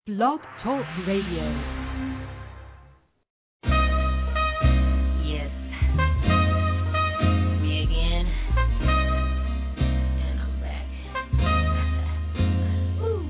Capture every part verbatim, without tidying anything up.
Blog Talk Radio. Yes, me again, and I'm back. Ooh.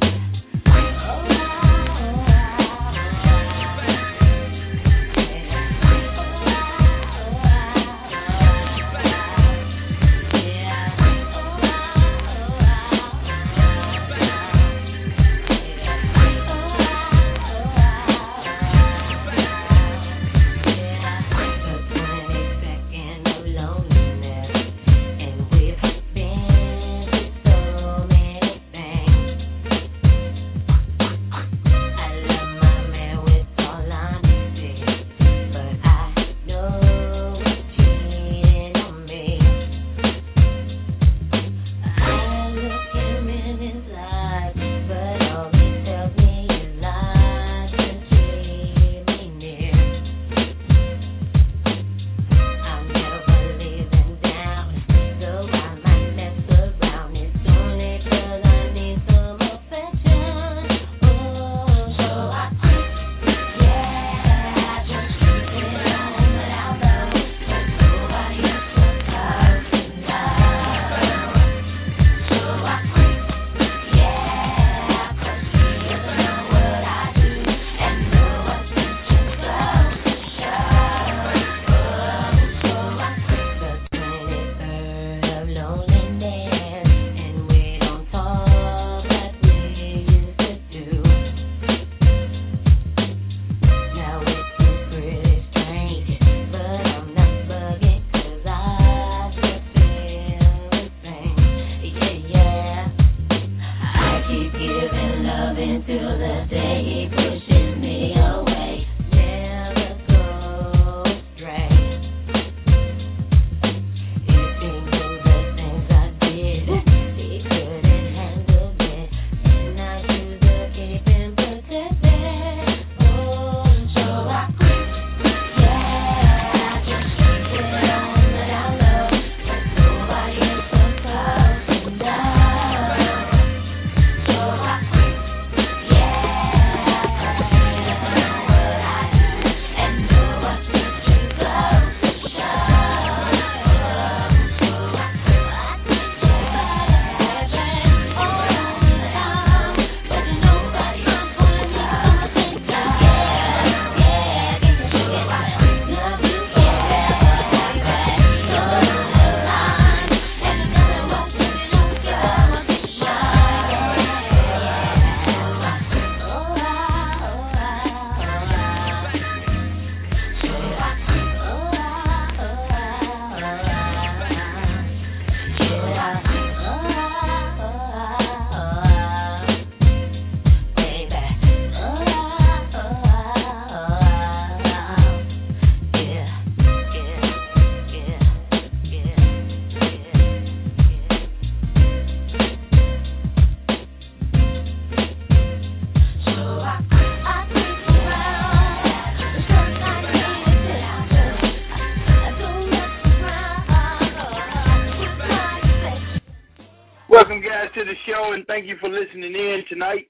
Welcome, guys, to the show, and thank you for listening in tonight.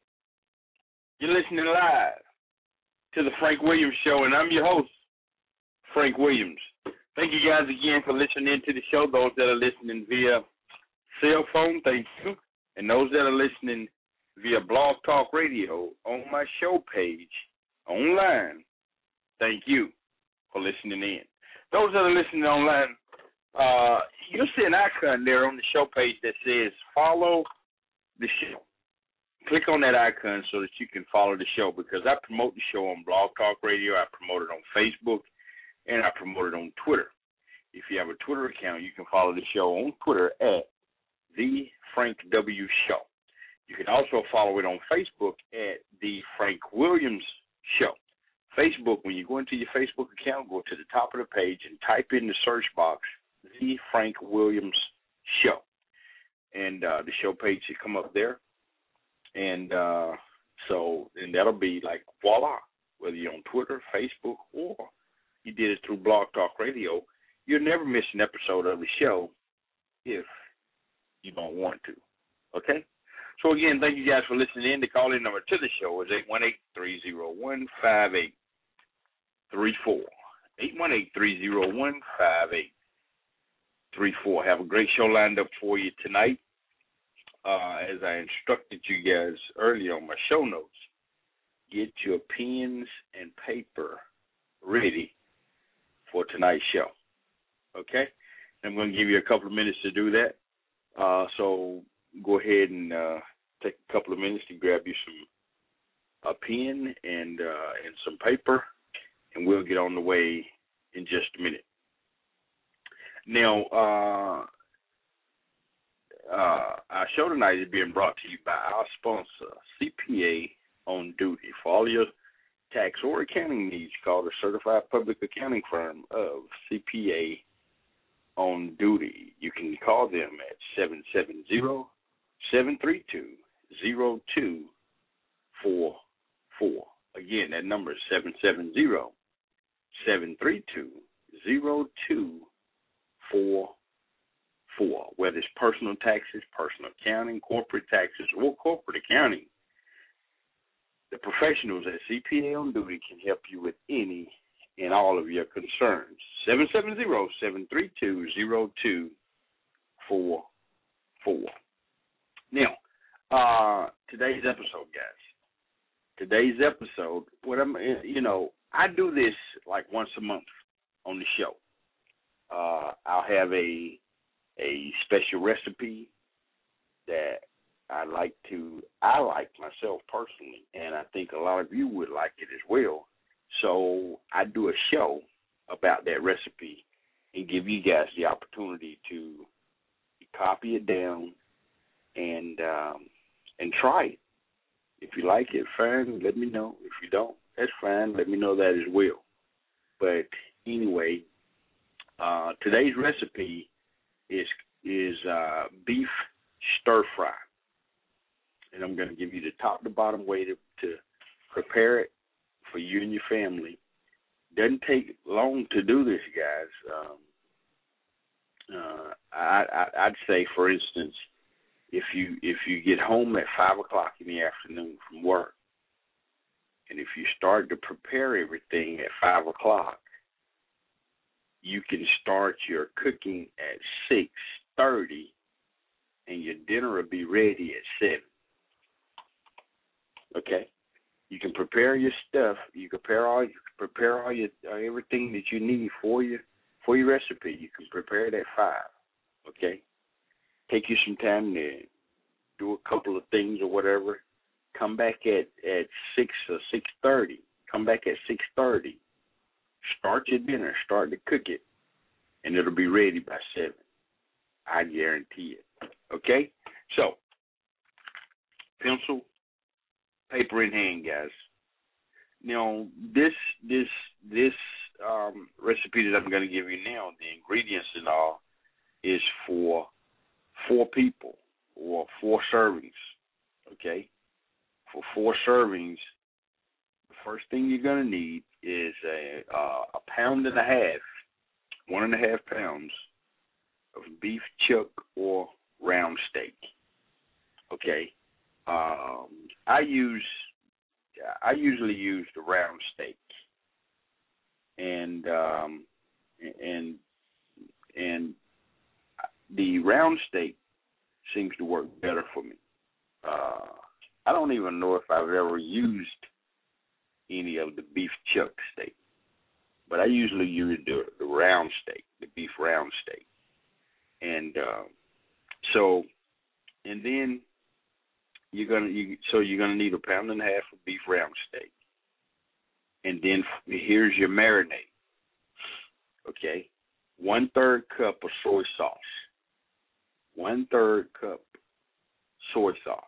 You're listening live to the Frank Williams Show, and I'm your host, Frank Williams. Thank you guys again for listening in to the show. Those that are listening via cell phone, thank you. And those that are listening via Blog Talk Radio on my show page online, thank you for listening in. Those that are listening online, uh, you'll see an icon there on the show page that says follow the show. Click on that icon so that you can follow the show, because I promote the show on Blog Talk Radio, I promote it on Facebook, and I promote it on Twitter. If you have a Twitter account, you can follow the show on Twitter at The Frank W. Show. You can also follow it on Facebook at The Frank Williams Show. Facebook, when you go into your Facebook account, go to the top of the page and type in the search box, The Frank Williams Show. And uh, the show page should come up there. And uh, so, and that'll be like, voila, whether you're on Twitter, Facebook, or you did it through Blog Talk Radio, you'll never miss an episode of the show if you don't want to. Okay? So, again, thank you guys for listening in. The call-in number to the show is eight one eight, three oh one, five eight three four. eight one eight, three oh one, five eight three four. Have a great show lined up for you tonight. Uh, as I instructed you guys earlier on my show notes, get your pens and paper ready for tonight's show. Okay? I'm going to give you a couple of minutes to do that. Uh, so go ahead and uh, take a couple of minutes to grab you some a pen and uh, and some paper, and we'll get on the way in just a minute. Now, uh, uh, our show tonight is being brought to you by our sponsor, C P A on Duty. For all your tax or accounting needs, call the certified public accounting firm of C P A on Duty. You can call them at seven seven zero, seven three two, zero two four four. Again, that number is seven seven zero, seven three two, zero two four four. Whether it's personal taxes, personal accounting, corporate taxes, or corporate accounting, the professionals at C P A on Duty can help you with any and all of your concerns. seven seven zero, seven three two, zero two four four. Now, uh, today's episode, guys. Today's episode, what I'm, you know, I do this like once a month on the show. Uh, I'll have a a special recipe that I like to, I like myself personally, and I think a lot of you would like it as well. So I do a show about that recipe and give you guys the opportunity to copy it down and um, and try it. If you like it, fine, let me know. If you don't, that's fine. Let me know that as well. But anyway, uh, today's recipe is is uh, beef stir fry. And I'm going to give you the top to bottom way to, to prepare it for you and your family. Doesn't take long to do this, guys. Um, uh, I, I, I'd say, for instance, if you if you get home at five o'clock in the afternoon from work, and if you start to prepare everything at five o'clock, you can start your cooking at six thirty, and your dinner will be ready at seven. Okay, you can prepare your stuff. You prepare all you prepare all your uh, everything that you need for your for your recipe. You can prepare it at five. Okay, take you some time to do a couple of things or whatever. Come back at, at six or six thirty. Come back at six thirty. Start your dinner. Start to cook it, and it'll be ready by seven. I guarantee it. Okay, so pencil, paper in hand, guys. Now, this this this um, recipe that I'm going to give you now, the ingredients and all, is for four people or four servings. Okay, for four servings, the first thing you're going to need is a uh, a pound and a half, one and a half pounds of beef chuck or round steak. Okay. Um, I use, I usually use the round steak, and um, and and the round steak seems to work better for me. Uh, I don't even know if I've ever used any of the beef chuck steak, but I usually use the, the round steak, the beef round steak, and uh, so, and then. You're gonna you, so you're gonna need a pound and a half of beef round steak, and then here's your marinade. Okay, one third cup of soy sauce. One third cup soy sauce.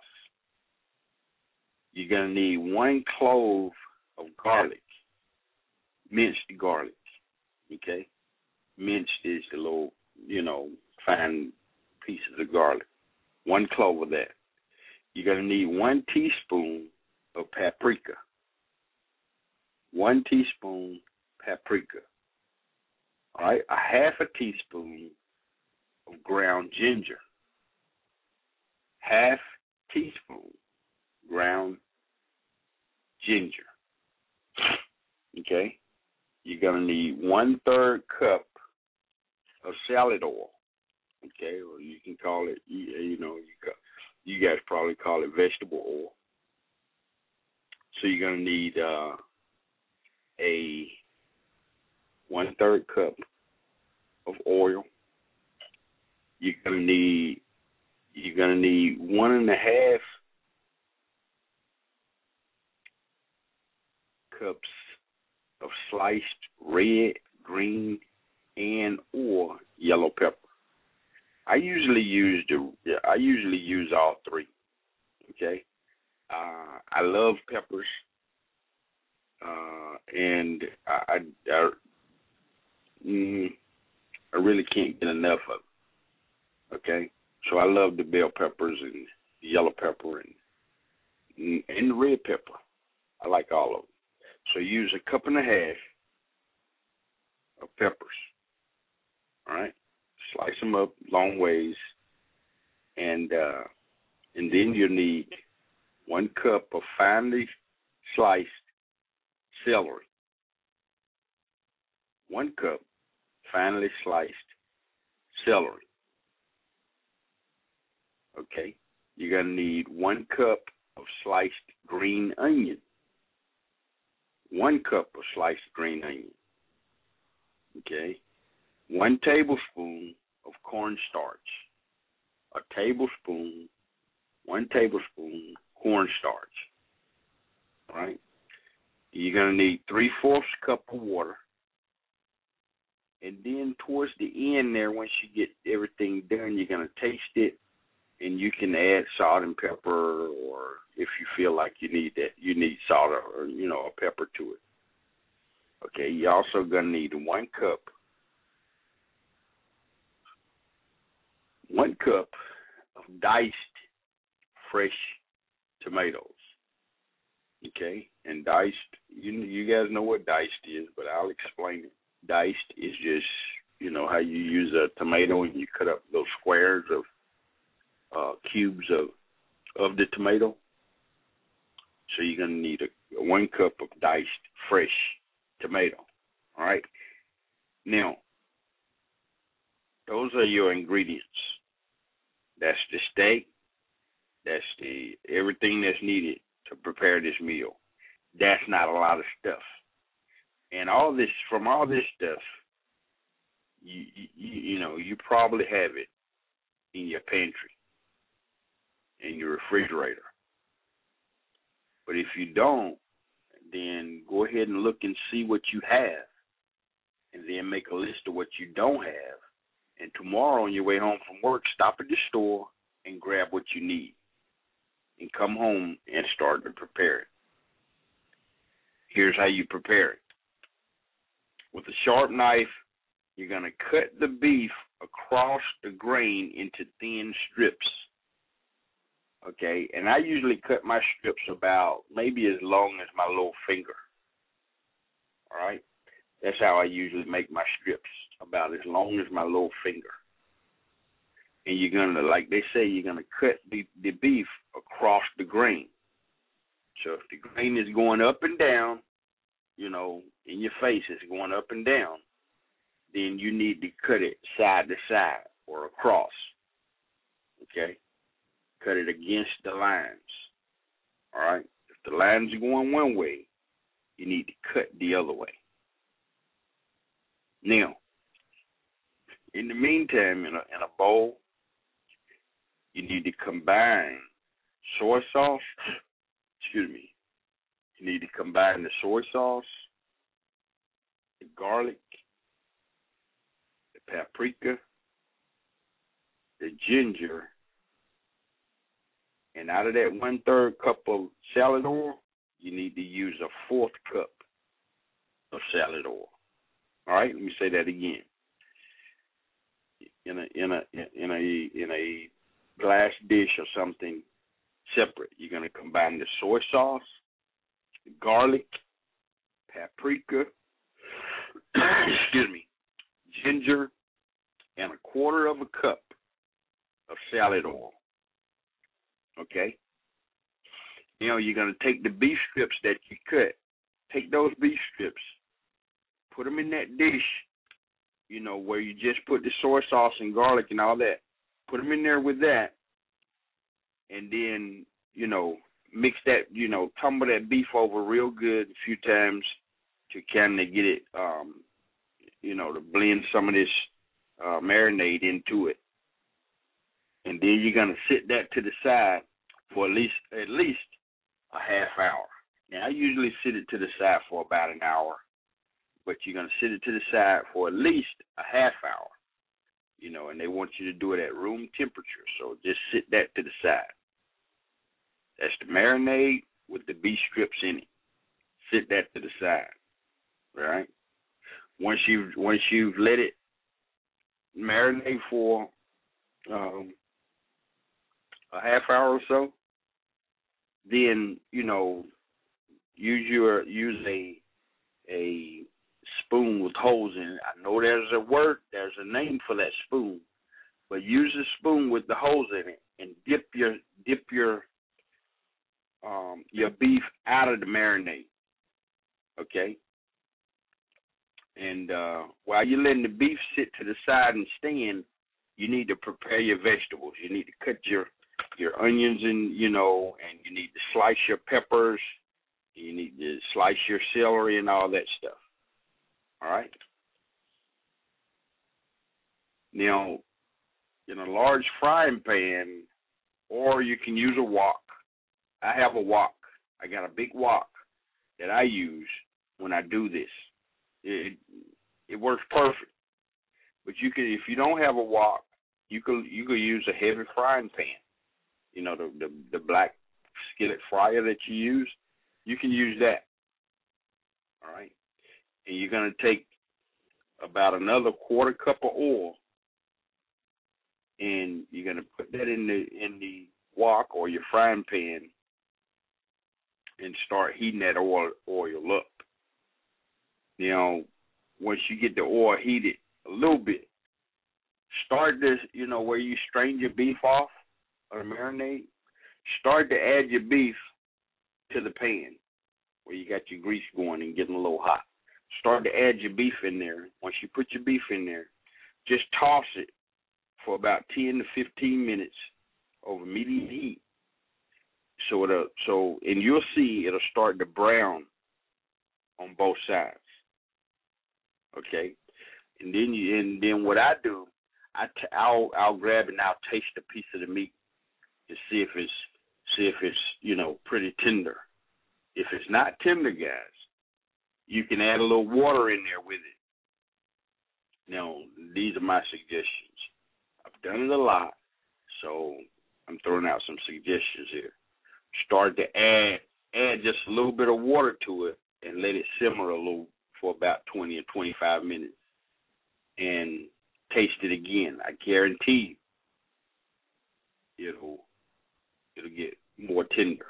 You're gonna need one clove of garlic, minced garlic. Okay, minced is the little you know fine pieces of garlic. One clove of that. You're going to need one teaspoon of paprika. One teaspoon paprika. All right, a half a teaspoon of ground ginger. Half teaspoon ground ginger. Okay? You're going to need one-third cup of salad oil. Okay? Or you can call it, you, you know, you, call, you guys probably call it vegetable oil. So you're going to need uh, a one-third cup of oil. You're going to need, you're going to need one and a half cups of sliced red, green, and or yellow pepper. I usually use the I usually use all three. Okay, uh, I love peppers, uh, and I I, I, mm, I really can't get enough of it. Okay, so I love the bell peppers and the yellow pepper and and the red pepper. I like all of them. So use a cup and a half of peppers, all right? Slice them up long ways, and uh, and then you need one cup of finely sliced celery. One cup finely sliced celery. Okay? You're going to need one cup of sliced green onion. One cup of sliced green onion. Okay? One tablespoon of cornstarch. A tablespoon, one tablespoon cornstarch. All right? You're going to need three-fourths cup of water. And then towards the end there, once you get everything done, you're going to taste it. And you can add salt and pepper, or if you feel like you need that, you need salt or, you know, a pepper to it. Okay, you're also going to need one cup, one cup of diced fresh tomatoes. Okay, and diced, you you guys know what diced is, but I'll explain it. Diced is just, you know, how you use a tomato and you cut up those squares of Uh, cubes of of the tomato. So you're going to need a, a one cup of diced fresh tomato. All right. Now, those are your ingredients. That's the steak. That's the everything that's needed to prepare this meal. That's not a lot of stuff. And all this, from all this stuff, you you, you know, you probably have it in your pantry, in your refrigerator. But if you don't, then go ahead and look and see what you have, and then make a list of what you don't have. And tomorrow on your way home from work, stop at the store and grab what you need, and come home and start to prepare it. Here's how you prepare it. With a sharp knife, you're going to cut the beef across the grain into thin strips. Okay, and I usually cut my strips about maybe as long as my little finger. All right, that's how I usually make my strips, about as long as my little finger. And you're gonna, like they say, you're gonna cut the, the beef across the grain. So if the grain is going up and down, you know, in your face, it's going up and down, then you need to cut it side to side or across. Okay. Cut it against the lines. All right? If the lines are going one way, you need to cut the other way. Now, in the meantime, in a, in a bowl, you need to combine soy sauce. Excuse me. You need to combine the soy sauce, the garlic, the paprika, the ginger, and out of that one-third cup of salad oil, you need to use a fourth cup of salad oil. All right, let me say that again. In a in a in a in a glass dish or something separate, you're going to combine the soy sauce, garlic, paprika, excuse me, ginger, and a quarter of a cup of salad oil. Okay? You know, you're going to take the beef strips that you cut. Take those beef strips, put them in that dish, you know, where you just put the soy sauce and garlic and all that. Put them in there with that, and then, you know, mix that, you know, tumble that beef over real good a few times to kind of get it, um, you know, to blend some of this uh, marinade into it. And then you're going to sit that to the side for at least at least a half hour. Now, I usually sit it to the side for about an hour, but you're going to sit it to the side for at least a half hour, you know, and they want you to do it at room temperature, so just sit that to the side. That's the marinade with the beef strips in it. Sit that to the side, all right? Once you've, once you've let it marinate for um, a half hour or so, then, you know, use your use a a spoon with holes in it. I know there's a word, there's a name for that spoon, but use a spoon with the holes in it and dip your dip your um, your beef out of the marinade. Okay. And uh, while you're letting the beef sit to the side and stand, you need to prepare your vegetables. You need to cut your your onions and, you know, and you need to slice your peppers. You need to slice your celery and all that stuff. All right? Now, in a large frying pan, or you can use a wok. I have a wok. I got a big wok that I use when I do this. It it works perfect. But you can, if you don't have a wok, you could you could use a heavy frying pan. You know, the, the the black skillet fryer that you use. You can use that. All right, and you're gonna take about another quarter cup of oil, and you're gonna put that in the in the wok or your frying pan, and start heating that oil oil up. You know, once you get the oil heated a little bit, start this. You know, where you strain your beef off or marinade. Start to add your beef to the pan where you got your grease going and getting a little hot. Start to add your beef in there. Once you put your beef in there, just toss it for about ten to fifteen minutes over medium heat. So it'll, so and you'll see it'll start to brown on both sides. Okay, and then you and then what I do, I t- I'll I'll grab and I'll taste a piece of the meat to see if it's see if it's you know pretty tender. If it's not tender, guys, you can add a little water in there with it. Now, these are my suggestions. I've done it a lot, so I'm throwing out some suggestions here. Start to add add just a little bit of water to it and let it simmer a little for about twenty or twenty-five minutes, and taste it again. I guarantee you, it'll it'll get more tender.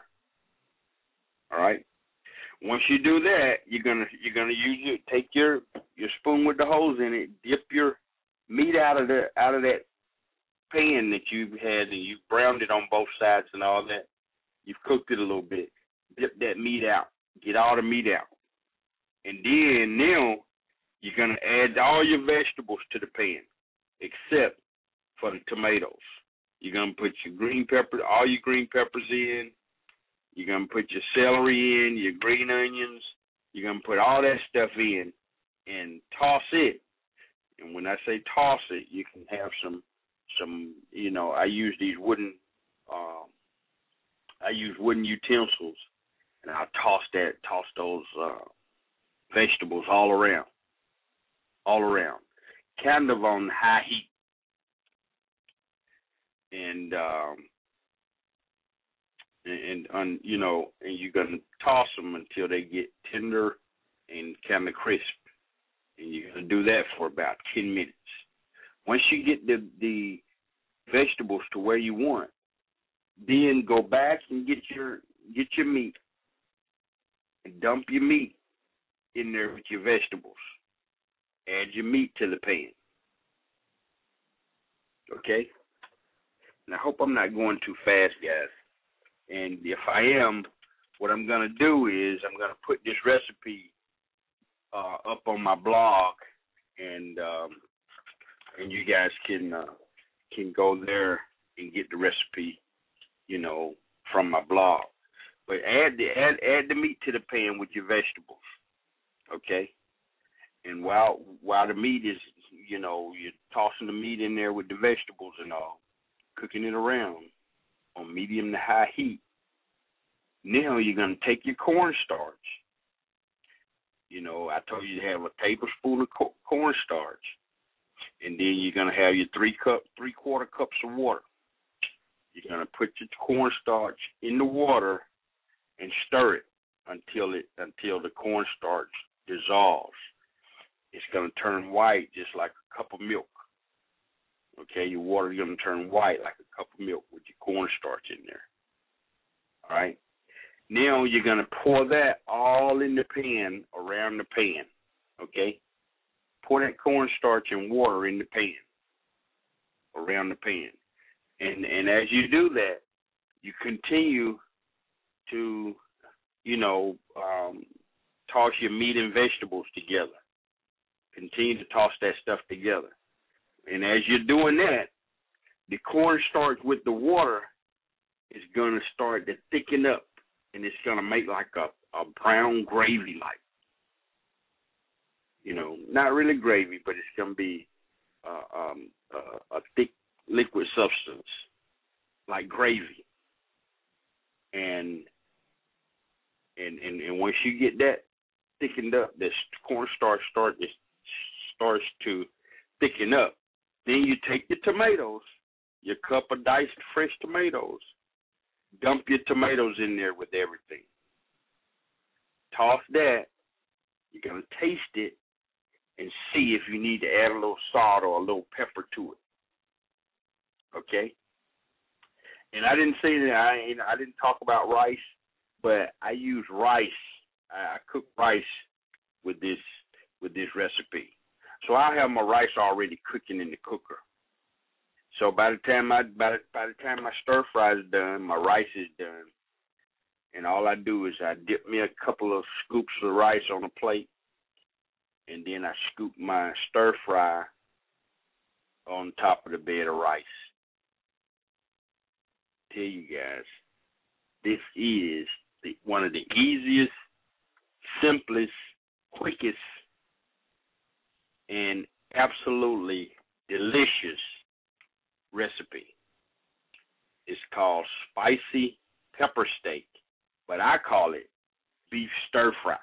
All right. Once you do that, you're gonna you're gonna use your take your your spoon with the holes in it, dip your meat out of the out of that pan that you've had and you've browned it on both sides and all that. You've cooked it a little bit. Dip that meat out. Get all the meat out. And then now you're gonna add all your vegetables to the pan, except for the tomatoes. You're gonna put your green pepper, all your green peppers in. You're going to put your celery in, your green onions. You're going to put all that stuff in and toss it. And when I say toss it, you can have some, some you know, I use these wooden, um, I use wooden utensils, and I'll toss that, toss those uh, vegetables all around, all around, kind of on high heat. And, um, And, and you know, and you're gonna toss them until they get tender and kind of crisp, and you're gonna do that for about ten minutes. Once you get the the vegetables to where you want, then go back and get your get your meat and dump your meat in there with your vegetables. Add your meat to the pan. Okay. And I hope I'm not going too fast, guys. And if I am, what I'm going to do is I'm going to put this recipe uh, up on my blog, and um, and you guys can uh, can go there and get the recipe, you know, from my blog. But add the add add the meat to the pan with your vegetables, okay? And while while the meat is, you know, you're tossing the meat in there with the vegetables and all, cooking it around on medium to high heat. Now you're gonna take your cornstarch. You know, I told you to have a tablespoon of co- cornstarch, and then you're gonna have your three cup, three quarter cups of water. You're gonna put your cornstarch in the water and stir it until it until the cornstarch dissolves. It's gonna turn white just like a cup of milk. Okay, your water is gonna turn white like a cup of milk with your cornstarch in there. All right. Now you're going to pour that all in the pan, around the pan, okay? Pour that cornstarch and water in the pan, around the pan. And and as you do that, you continue to, you know, um, toss your meat and vegetables together. Continue to toss that stuff together. And as you're doing that, the cornstarch with the water is going to start to thicken up. And it's going to make like a, a brown gravy-like. You know, not really gravy, but it's going to be uh, um, uh, a thick liquid substance, like gravy. And, and and and once you get that thickened up, this cornstarch start, starts to thicken up, then you take your tomatoes, your cup of diced fresh tomatoes, dump your tomatoes in there with everything. Toss that. You're going to taste it and see if you need to add a little salt or a little pepper to it. Okay? And I didn't say that, I, I didn't talk about rice, but I use rice. I, I cook rice with this with this recipe. So I have my rice already cooking in the cooker. So by the time I by the, by the time my stir fry is done, my rice is done, and all I do is I dip me a couple of scoops of rice on a plate, and then I scoop my stir fry on top of the bed of rice. Tell you guys, this is the, one of the easiest, simplest, quickest, and absolutely delicious recipe. It's called spicy pepper steak, but I call it beef stir fry.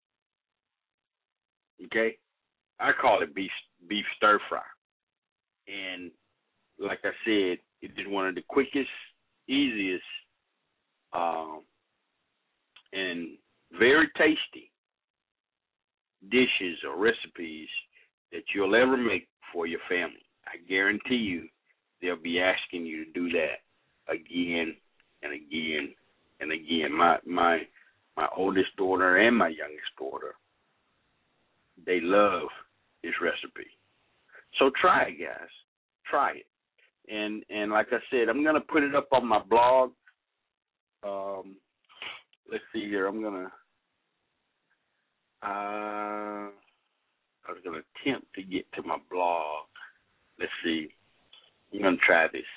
Okay? I call it beef beef stir fry. And like I said, it is one of the quickest, easiest, um, and very tasty dishes or recipes that you'll ever make for your family. I guarantee you they'll be asking you to do that again and again and again. My my my oldest daughter and my youngest daughter, they love this recipe. So try it, guys. Try it. And and like I said, I'm gonna put it up on my blog. Um, let's see here. I'm gonna. Uh, I was gonna attempt to get to my blog. Let's see. I'm going to try this.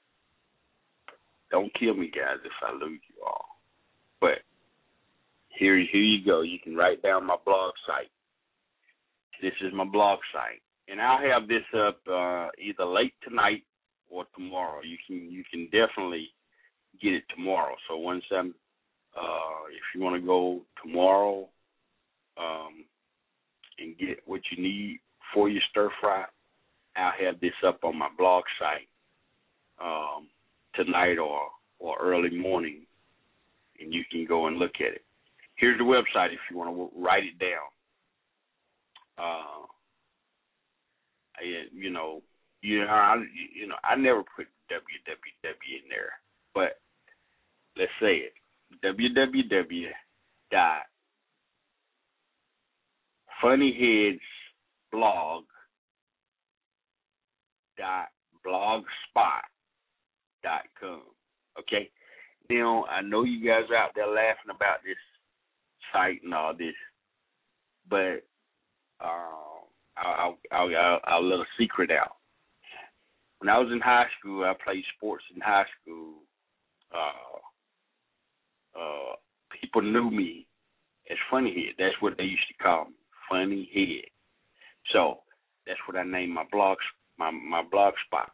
Don't kill me, guys, if I lose you all. But here, here you go. You can write down my blog site. This is my blog site. And I'll have this up uh, either late tonight or tomorrow. You can you can definitely get it tomorrow. So once I'm, uh, if you want to go tomorrow um, and get what you need for your stir fry, I'll have this up on my blog site um, tonight or, or early morning, and you can go and look at it. Here's the website if you want to write it down. Uh, I, you know, you know, I, you know, I never put w w w in there, but let's say it: w w w dot funnyheadsblog dot blogspot dot com. Okay, You know, I know you guys are out there laughing about this site and all this, but uh, I'll, I'll, I'll, I'll let a secret out. When I was in high school, I played sports in high school. Uh, uh, people knew me as Funny Head. That's what they used to call me, Funny Head. So that's what I named my blog, my my blog spot,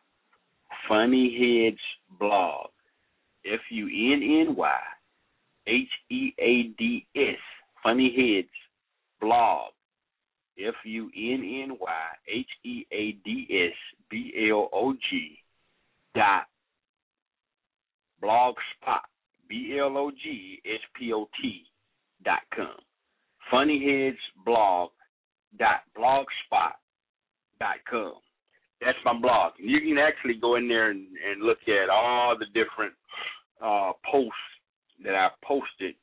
Funny Heads Blog. F U N N Y H E A D S, Funny Heads Blog. F U N N Y H E A D S B L O G dot blogspot, B L O G S P O T dot com. Funnyheads blog dot blogspot dot com. That's my blog. And you can actually go in there and, and look at all the different uh, posts that I posted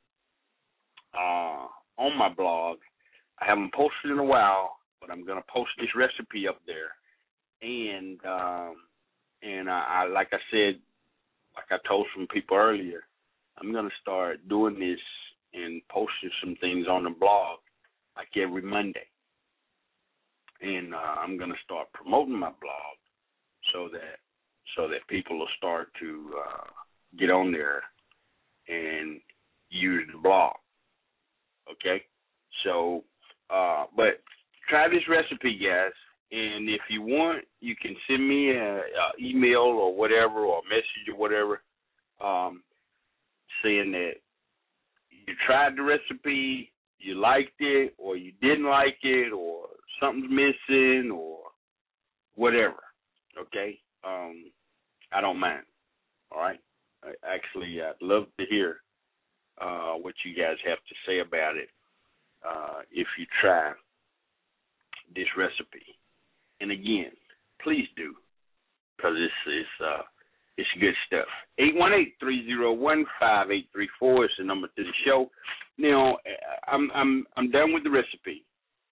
uh, on my blog. I haven't posted in a while, but I'm going to post this recipe up there. And um, and I, I, like I said, like I told some people earlier, I'm going to start doing this and posting some things on the blog like every Monday. And uh, I'm going to start promoting my blog so that so that people will start to uh, get on there and use the blog. Okay? So, uh, but try this recipe, guys. And if you want, you can send me an email or whatever, or a message or whatever, um, saying that you tried the recipe, you liked it, or you didn't like it, or something's missing, or whatever. Okay? Um, I don't mind. All right? I, actually, I'd love to hear uh, what you guys have to say about it uh, if you try this recipe. And again, please do, because it's it's uh it's good stuff. eight one eight, three oh one, five eight three four is the number to the show. Now, I'm I'm I'm done with the recipe.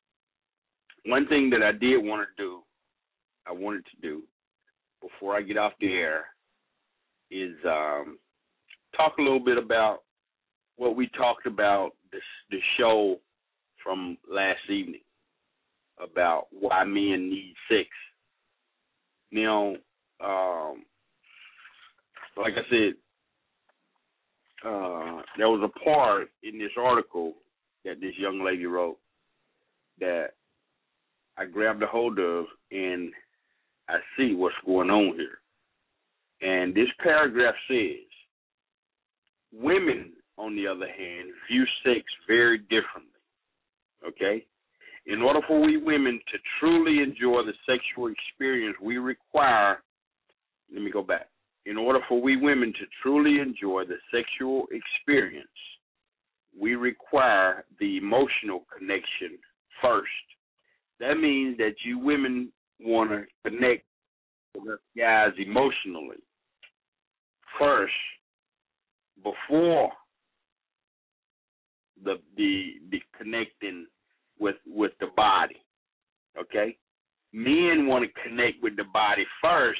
One thing that I did want to do, I wanted to do before I get off the air, is um, talk a little bit about what we talked about this the show from last evening, about why men need sex. Now, um, like I said, uh, there was a part in this article that this young lady wrote that I grabbed a hold of, and I see what's going on here. And this paragraph says, women, on the other hand, view sex very differently. Okay? In order for we women to truly enjoy the sexual experience, we require, let me go back. In order for we women to truly enjoy the sexual experience, we require the emotional connection first. That means that you women want to connect with us guys emotionally first before the the the connecting with with the body, okay? Men want to connect with the body first,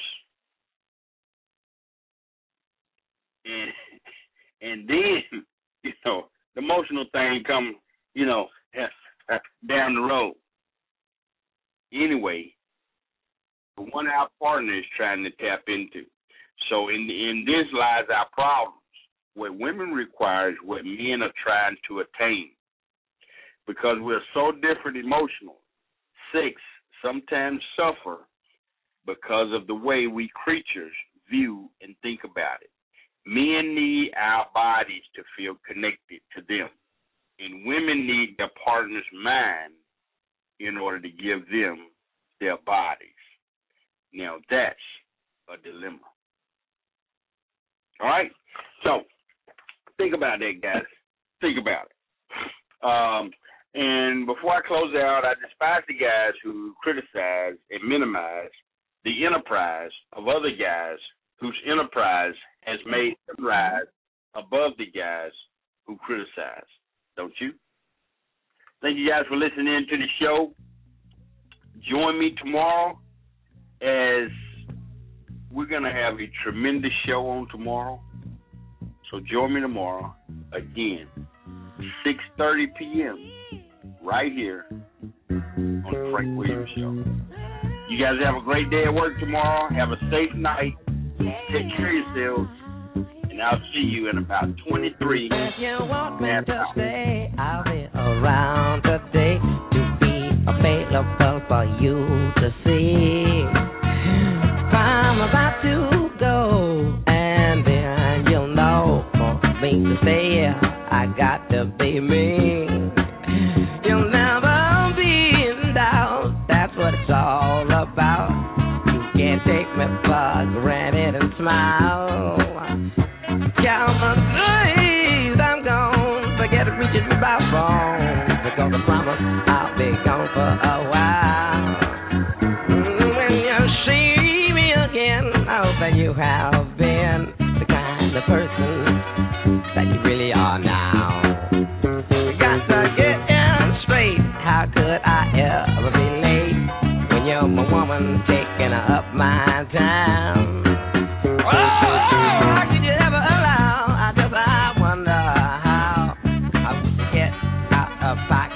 and and then, you know, the emotional thing comes, you know, down the road. Anyway, the one our partner is trying to tap into. So in in this lies our problems. What women require is what men are trying to attain. Because we're so different emotionally, sex sometimes suffer because of the way we creatures view and think about it. Men need our bodies to feel connected to them, and women need their partner's mind in order to give them their bodies. Now, that's a dilemma. All right? So, think about that, guys. Think about it. Um, and before I close out, I despise the guys who criticize and minimize the enterprise of other guys whose enterprise has made them rise above the guys who criticize. Don't you? Thank you guys for listening to the show. Join me tomorrow, as we're going to have a tremendous show on tomorrow. So join me tomorrow, again, six thirty p.m., right here on the Frank Williams Show. You guys have a great day at work tomorrow. Have a safe night. Take care of yourselves. And I'll see you in about twenty-three. If you want me to stay, I'll be around today to be available for you to see. If I'm about to go, and then you'll know for me to stay, I got to be me. You'll never be in doubt, that's what it's all about. You can't take me for granted and smile. Count my days, I'm gone. Forget to reach it by phone. Because I promise I'll be gone for a while. When you see me again, I hope that you have been the kind of person that you really are now. We got to get in straight. How could I ever be late when you're my woman taking up my time? Oh, how could you ever allow? I just I wonder how I would get out of pocket.